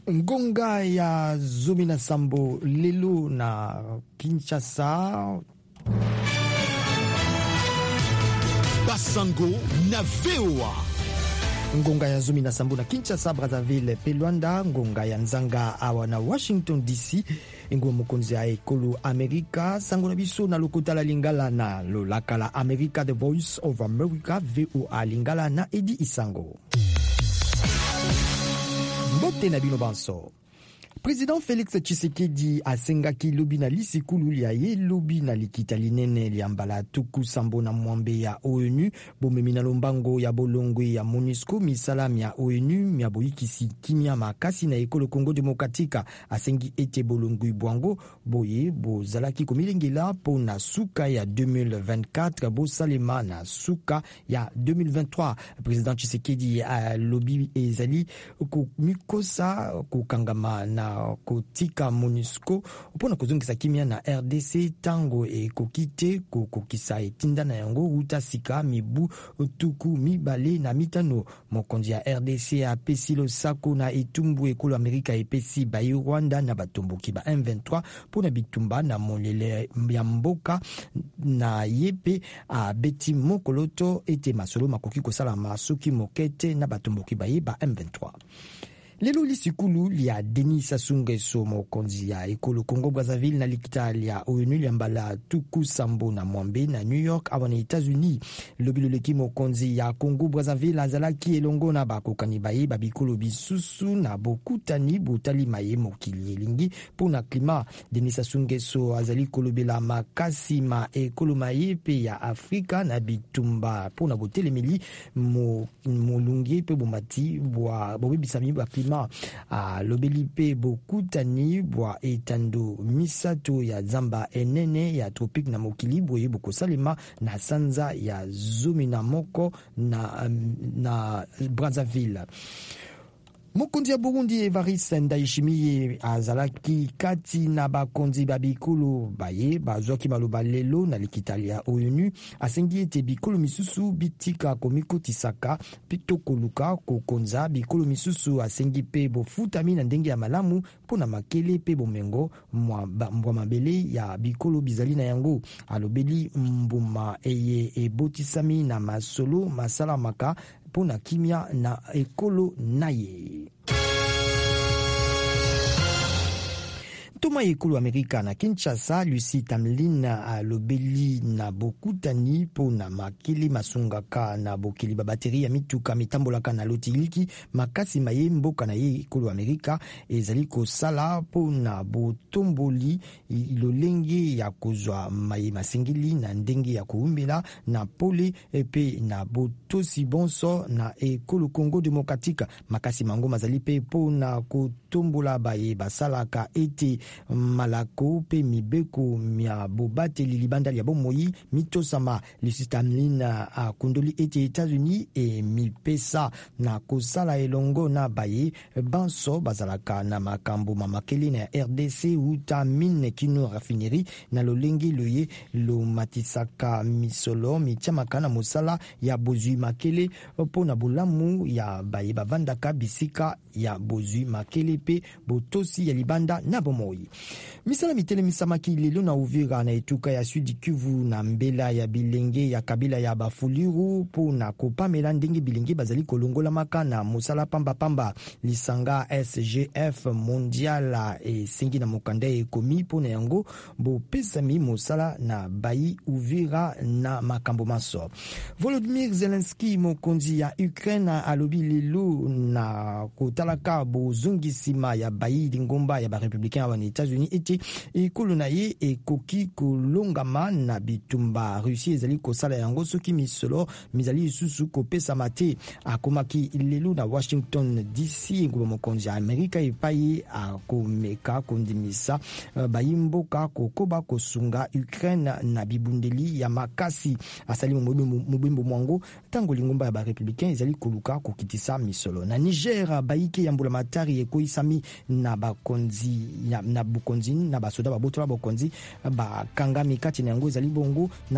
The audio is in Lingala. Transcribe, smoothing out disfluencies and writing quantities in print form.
Ngonga ya Zumi na Sambo lelo na Kinshasa. Basango na VOA. Ngonga ya Zumi na Sambo na Kinshasa, Brazzaville pe Luanda. Ngonga ya Nzanga awa na Washington DC. Ngo mokonzi ya ekolo Amerika sango na biso na lokota lingala na lolaka la America, The Voice of America, VOA lingala na Edi Isango. Mbote na bino banso. Président Félix Tshisekedi asengaki lobi na lisikulu lia ye lobi na likita linene liambala tuku sambo na mwambe ya ONU bomemi na lombango ya bolongwe ya MONUSCO misalam ya ONU mia boyikisi kimia makasi na ekolo Congo Demokratika asengi ete bolongwe bwango boye bozalaki komilengela po na suka ya 2024 bosalema na suka ya 2023. Président Tshisekedi lobi ezali kumikosa kukangama na kotika MONUSCO upona kuzungisa kimia na RDC tango kokite kokisa etinda na yango utasika mibu tuku mibale na mitano. Mokonzi ya RDC apesi losako na etumbu ekolo Amerika epesi bayi Rwanda na batomboki ba M23 pona bitumba na molele ya mboka na yepe a beti mokoloto ete masolo makoki kosala masuki mokete na batomboki bayi ba M23. Lelo lisikulu lia Denis Sassou Nguesso mokonzi ya ekolo Congo Brazzaville na likita lia ONU liambala tuku sambo na mwambe na New York awa na Etats-Unis. Lobilo leki mokonzi ya Congo Brazzaville azalaki elongo na bakokani baye babikolo bisusu na bokutani botali maye mokili elingi pona klima. Denis Sassou Nguesso azali kolobela makasi ma ekolo maye pe ya Afrika na bitumba pona botelemeli molungi pe bomati bobebisami ba klima. Lobeli pe bokutani bwa etando misato ya zamba enene ya tropique na mokili boye bokosalema na sanza ya Zumi na moko na Brazzaville. Mokonzi ya Burundi Evariste Ndayishimiye azalaki kati na bakonzi babikolo baye bazwaki maloba lelo na likitali ya ONU asengi ete bikolo misusu bitika komikotisaka pito koluka kokonza bikolo misusu asengi pe bofutami na ndenge ya malamu pona makele pe bomengo mbwa mabele ya bikolo bizali na yango. Alobeli mbuma eye ebotisami na masolo masala maka pona kimia na ekolo naye. Toma ekolo Amerika na Kinshasa, Lucie Tamlin alobeli na bokutani po na makili masungaka na bokili babateri ya mituka mitambolaka na lotiliki makasi maye mboka na ye ekolo Amerika ezali kosala po na botomboli lolenge ya kozwa maye masengeli na ndenge ya koumbela na pole epe na botosi bonso na ekolo Congo Demokratika makasi mango mazali pe po na kotombola baye basalaka ete malako pe mibeko mia bobateli libanda ya bomoi mitosama. Listamlina kundoli ete Etats-Unis e mipesa na kosala elongo na baye banso bazalaka na makambo mamakeli na RDC utamine kino raffinerie na lolengi loye lo matisaka misolo michamaka na mosala ya bozui makele po na bolamu ya baye bavandaka bisika ya bozui makele pe botosi ya libanda na bomoi. Misala mitele misamaki lelo na Uvira na etuka ya Sud Kivu na mbela ya bilenge ya kabila ya Bafuliru po na kopamela ndenge bilenge bazali kolongola maka na mosala pamba pamba. Lisanga SGF mondial esengi na mokanda ekomi po na yango bopesami mosala na bayi Uvira na makambo maso. Volodymyr Zelensky mokonzi ya Ukraine alobi lelo na kotalaka bozongisima ya bayi lingomba ya ba républicain wa Etats-Unis ete ekolo na ye ekoki kolongama na bitumba Russie ezali kosala yango soki misolo mizali isusu kopesa mate. Akomaki lelo na Washington DC ngoma mokonzi ya Amerika epai akomeka kondimisa bayimboka kokoba kosunga Ukraine na bibundeli ya makasi asali mobembo mwango tango lingomba ya ba républicain ezali koluka kokitisa misolo. Na Niger baike ya mbula matari ekoisami na bakonzi na bukonzi na basoda babotola bokonzi bakangami kati na yango ezali bongo na